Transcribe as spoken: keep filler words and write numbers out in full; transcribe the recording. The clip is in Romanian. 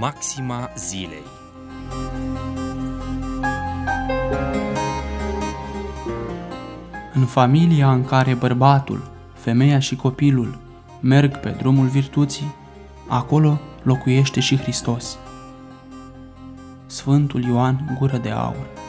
Maxima zilei. În familia în care bărbatul, femeia și copilul merg pe drumul virtuții, acolo locuiește și Hristos. Sfântul Ioan Gură de Aur.